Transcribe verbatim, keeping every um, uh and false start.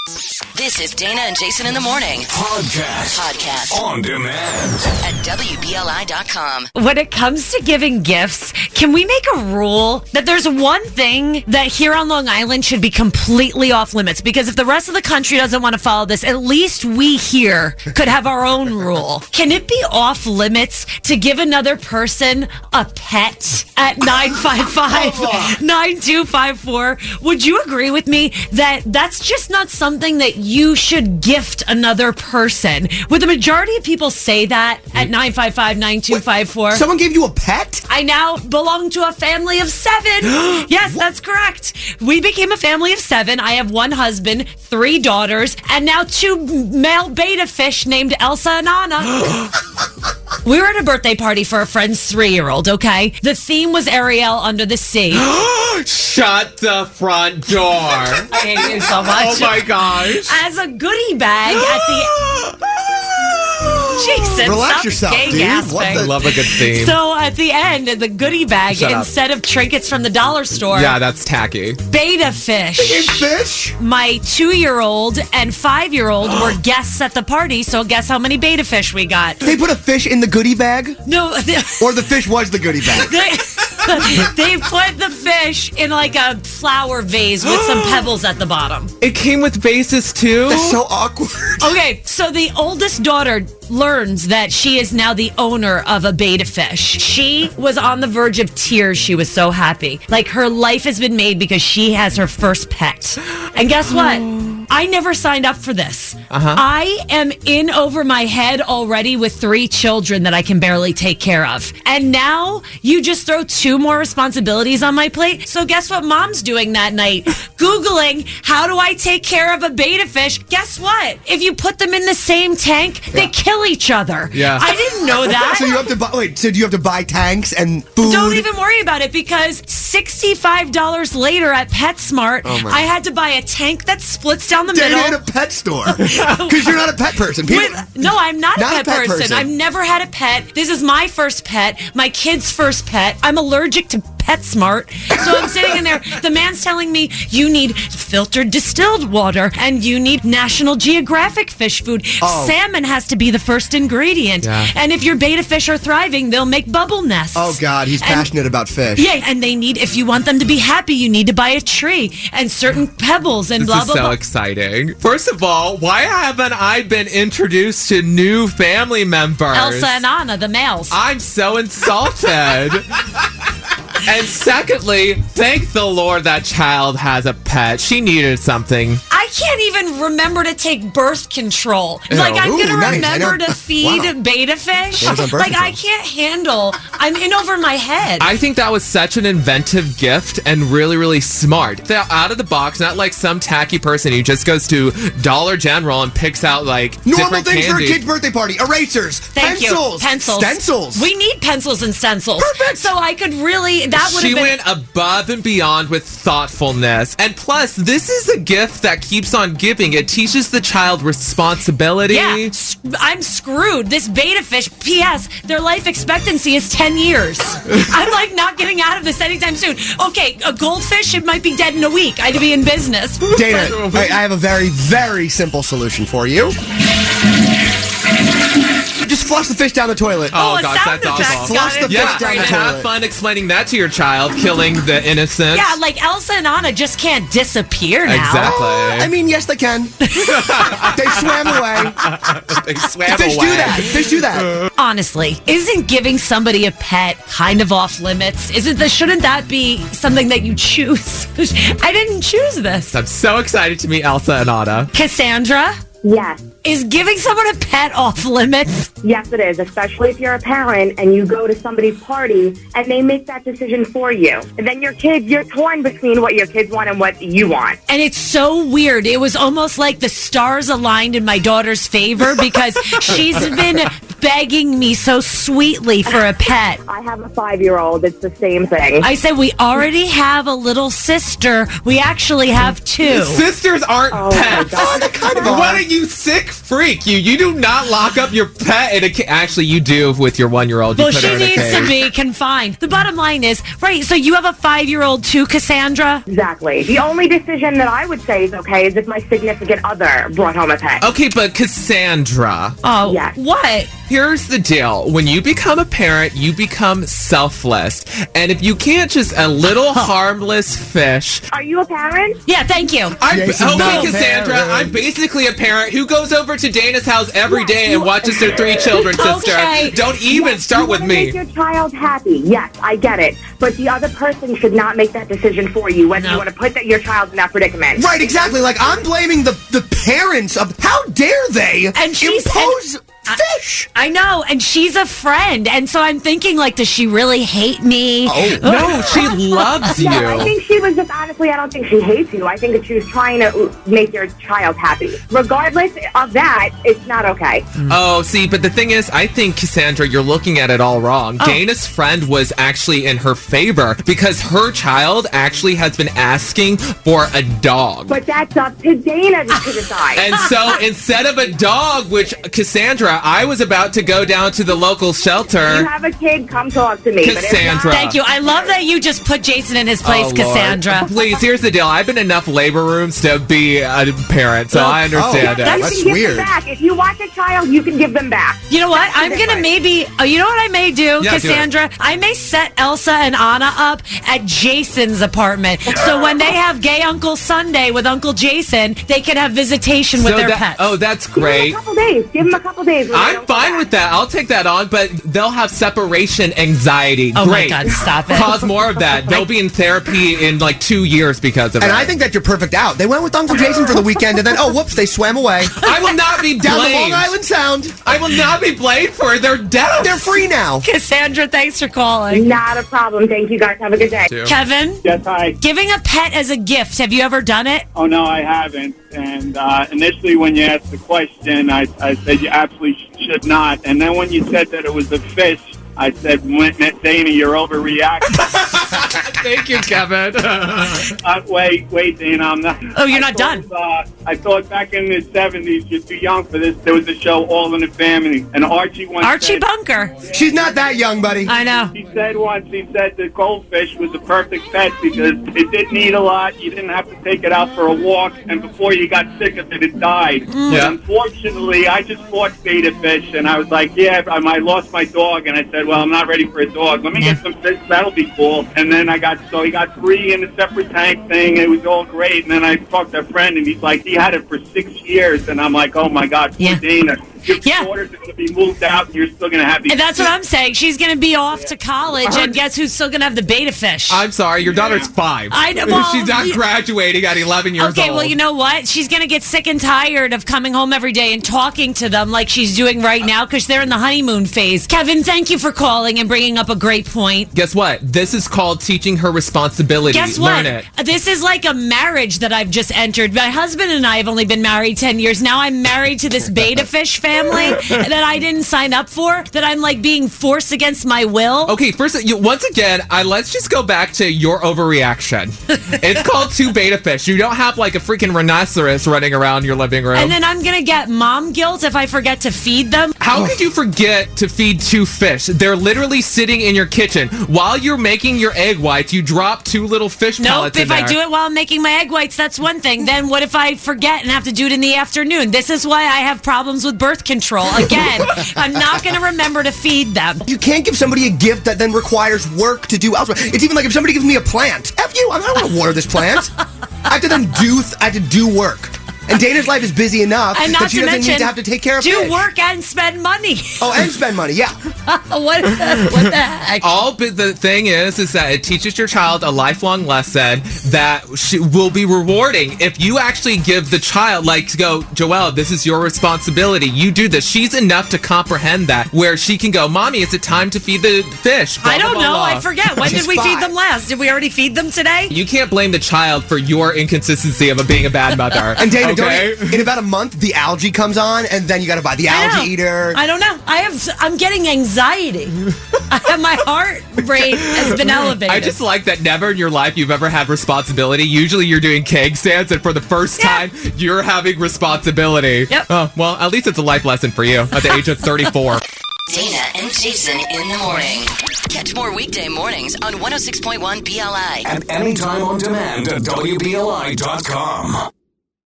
This is Dana and Jason in the morning. Podcast. Podcast. On demand. At W B L I dot com. When it comes to giving gifts, can we make a rule that there's one thing that here on Long Island should be completely off limits? Because if the rest of the country doesn't want to follow this, at least we here could have our own rule. Can it be off limits to give another person a pet at nine five five, nine two five four? Would you agree with me that that's just not something that you should gift another person? Would the majority of people say that at nine five five, nine two five four? Someone gave you a pet? I now belong to a family of seven. Yes, that's correct. We became a family of seven. I have one husband, three daughters, and now two male beta fish named Elsa and Anna. We were at a birthday party for a friend's three-year-old, okay? The theme was Ariel under the sea. Shut the front door. I hate you so much. Oh my gosh. As a goodie bag at the... Jason, Relax stop yourself, gay dude. gasping. What I love a good theme. So at the end, the goodie bag, Shut up. instead of trinkets from the dollar store, Yeah, that's tacky. beta fish. Hey, fish? My two-year-old and five-year-old were guests at the party, so guess how many beta fish we got? They put a fish in the goodie bag? No, they, Or the fish was the goodie bag? they, they put the fish in like a flower vase with some pebbles at the bottom. It came with bases too? That's so awkward. Okay, so the oldest daughter learns that she is now the owner of a beta fish. She was on the verge of tears. She was so happy. Like her life has been made because she has her first pet. And guess what? I never signed up for this. Uh-huh. I am in over my head already with three children that I can barely take care of. And now you just throw two more responsibilities on my plate. So guess what mom's doing that night? Googling, how do I take care of a beta fish? Guess what? If you put them in the same tank, they kill each other. Yeah. I didn't know that. So you have to buy, wait, so do you have to buy tanks and food? Don't even worry about it because sixty-five dollars later at PetSmart, Oh my- I had to buy a tank that splits down the Dana in middle. a pet store. Because you're not a pet person. People, With, no, I'm not, Not a, a pet pet person. person. I've never had a pet. This is my first pet, my kid's first pet. I'm allergic to PetSmart. So I'm sitting in there. The man's telling me you need filtered distilled water and you need National Geographic fish food. Oh. Salmon has to be the first ingredient. Yeah. And if your beta fish are thriving, they'll make bubble nests. oh, God, he's And- passionate about fish. Yeah, and they need, if you want them to be happy, you need to buy a tree and certain pebbles and This blah, is blah, so blah. exciting. First of all, why haven't I been introduced to new family members? Elsa and Anna, the males. I'm so insulted. And secondly, thank the Lord that child has a pet. She needed something. I can't even remember to take birth control. Like, I'm Ooh, going to nice. I remember know. to feed Wow. beta fish. What was on birth Like, I control? can't handle. I'm in over my head. I think that was such an inventive gift and really, really smart. They're out of the box, not like some tacky person who just goes to Dollar General and picks out like Normal different things candy. for a kid's birthday party. Erasers. Thank pencils. you. Pencils. Stencils. We need pencils and stencils. Perfect. So I could really, that would She have been. went above and beyond with thoughtfulness. And plus, this is a gift that keeps on giving. It teaches the child responsibility. Yeah, s- I'm screwed. This beta fish, P S, their life expectancy is ten years. I'm like not getting out of this anytime soon. Okay, a goldfish, it might be dead in a week. I'd be in business. Dana, I, I have a very, very simple solution for you. Just flush the fish down the toilet. Oh, Oh, a gosh, sound that's effect. awful. Got Flush it. the Yeah, fish down Right the now. have toilet. fun explaining that to your child, killing the innocent. Yeah, like Elsa and Anna just can't disappear now. Exactly. I mean, yes, they can. They swam away. They swam Fish away. do that. Fish do that. Honestly, isn't giving somebody a pet kind of off limits? Isn't the, shouldn't that be something that you choose? I didn't choose this. I'm so excited to meet Elsa and Anna. Cassandra, Yes. is giving someone a pet off limits? Yes, it is, especially if you're a parent and you go to somebody's party and they make that decision for you. And then your kids, you're torn between what your kids want and what you want. And it's so weird. It was almost like the stars aligned in my daughter's favor because she's been begging me so sweetly for a pet. I have a five-year-old. It's the same thing. I said, we already have a little sister. We actually have two. Sisters aren't Oh, my pets. God. They kind of What are. are you, sick freak? You you do not lock up your pet in a ca- Actually, you do with your one-year-old. You Well, put she her in a needs to cage. be confined. The bottom line is, right, so you have a five-year-old too, Cassandra? Exactly. The only decision that I would say is okay is if my significant other brought home a pet. Okay, but Cassandra, Oh, Yes. what? here's the deal. When you become a parent, you become selfless. And if you can't just a little harmless fish. Are you a parent? Yeah, thank you. I'm, Jason's okay, not a Cassandra, parent. I'm basically a parent who goes over to Dana's house every Yes, day and you- watches their three children, sister. Okay. Don't even Yes, start you with wanna me. Make your child happy. Yes, I get it. But the other person should not make that decision for you, whether No. you want to put that your child in that predicament. Right, exactly. Like, I'm blaming the, the parents of... How dare they And she's- impose and- fish? I know, and she's a friend, and so I'm thinking, like, does she really hate me? Oh, No, she loves you. No, I think she was just honestly, I don't think she hates you. I think that she was trying to make your child happy. Regardless of that, it's not okay. Oh, see, but the thing is, I think, Cassandra, you're looking at it all wrong. Oh. Dana's friend was actually in her favor because her child actually has been asking for a dog. But that's up to Dana to decide. And so instead of a dog, which, Cassandra, I was about to go down to the local you shelter. have a kid, come talk to me. But if Cassandra. not- Thank you. I love that you just put Jason in his place, Oh, Lord. Cassandra. Please, here's the deal. I've been in enough labor rooms to be a parent, so Oh. I understand Oh, it. you That's can give weird. them back. If you want a child, you can give them back. You know what? That's the I'm gonna difference. maybe. Oh, you know what I may do, Yeah, do Cassandra? I may set Elsa and Anna up at Jason's apartment, so when they have Gay Uncle Sunday with Uncle Jason, they can have visitation with So their that- pets. Oh, that's Give them great. a couple days. Give them a couple days. when they I'm don't come fine back. with that. I'll take that on, but they'll have separation anxiety. Oh my Great. God, stop it. Cause more of that. They'll be in therapy in like two years because of And it. I think that you're perfect out. They went with Uncle Jason for the weekend, and then, oh, whoops, they swam away. I will not be Down the blamed. Long Island Sound. I will not be blamed for their deaths. They're free now. Cassandra, thanks for calling. Not a problem. Thank you, guys. Have a good day. Kevin, Yes, hi. giving a pet as a gift. Have you ever done it? Oh, no, I haven't. And uh, initially when you asked the question, I, I said you absolutely sh- should not. And then when you said that it was a fish, I said, Dana, you're overreacting. Thank you, Kevin. uh, wait, wait, Dana, I'm not. Oh, you're I not thought, done. Uh, I thought back in the seventies, you're too young for this. There was a show, All in the Family. And Archie once Archie said, Bunker. She's not that young, buddy. I know. He said once, he said the goldfish was the perfect pet because it didn't eat a lot. You didn't have to take it out for a walk. And before you got sick of it, it died. Yeah. And unfortunately, I just bought beta fish. And I was like, yeah, I I lost my dog. And I said, well, I'm not ready for a dog. Let me get some fish. That'll be cool. And then I got, so he got three in a separate tank thing. It was all great. And then I talked to a friend, and he's like, he had it for six years. And I'm like, oh, my God, poor Yeah. Dana. Your Yeah. daughters are going to be moved out, and you're still going to have these. And that's what I'm saying. She's going to be off to college, and guess who's still going to have the beta fish? I'm sorry, your daughter's five. I know- well, She's not you- graduating at eleven years Okay, old. well, you know what? She's going to get sick and tired of coming home every day and talking to them like she's doing right now because they're in the honeymoon phase. Kevin, thank you for calling and bringing up a great point. Guess what? This is called teaching her responsibility. Guess what? Learn it. This is like a marriage that I've just entered. My husband and I have only been married ten years. Now I'm married to this beta fish family that I didn't sign up for, that I'm like being forced against my will. Okay, first, you, once again, I let's just go back to your overreaction. It's called two beta fish. You don't have like a freaking rhinoceros running around your living room. And then I'm going to get mom guilt if I forget to feed them. How could you forget to feed two fish? They're literally sitting in your kitchen. While you're making your egg whites, you drop two little fish Nope, pellets in if I there. do it while I'm making my egg whites, that's one thing. Then what if I forget and have to do it in the afternoon? This is why I have problems with birth control. Again, I'm not going to remember to feed them. You can't give somebody a gift that then requires work to do elsewhere. It's even like if somebody gives me a plant. F you, I don't want to water this plant. I have to then do, th- I have to do work. And Dana's life is busy enough And that not she to doesn't mention, need to have to take care of do fish. work and spend money. Oh, and spend money, yeah. what, what the heck? All but the thing is, is that it teaches your child a lifelong lesson that she will be rewarding if you actually give the child, like, to go, Joelle, this is your responsibility. You do this. She's enough to comprehend that, where she can go, Mommy, is it time to feed the fish? Blah, I blah, don't blah, know. blah. I forget. When She's did we five. feed them last? Did we already feed them today? You can't blame the child for your inconsistency of being a bad mother. And Dana, I don't okay? eat- in about a month, the algae comes on, and then you got to buy the I know. algae eater. I don't know. I have. I'm getting anxiety. I have my heart rate has been elevated. I just like that never in your life you've ever had responsibility. Usually you're doing keg stands, and for the first Yeah. time, you're having responsibility. Yep. Oh, well, at least it's a life lesson for you at the age of thirty-four. Dana and Jason in the morning. Catch more weekday mornings on one oh six point one B L I. And anytime on demand at W B L I dot com.